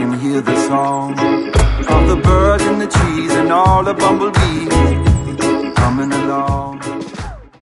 can hear the song of the birds and the trees and all the bumblebees coming along.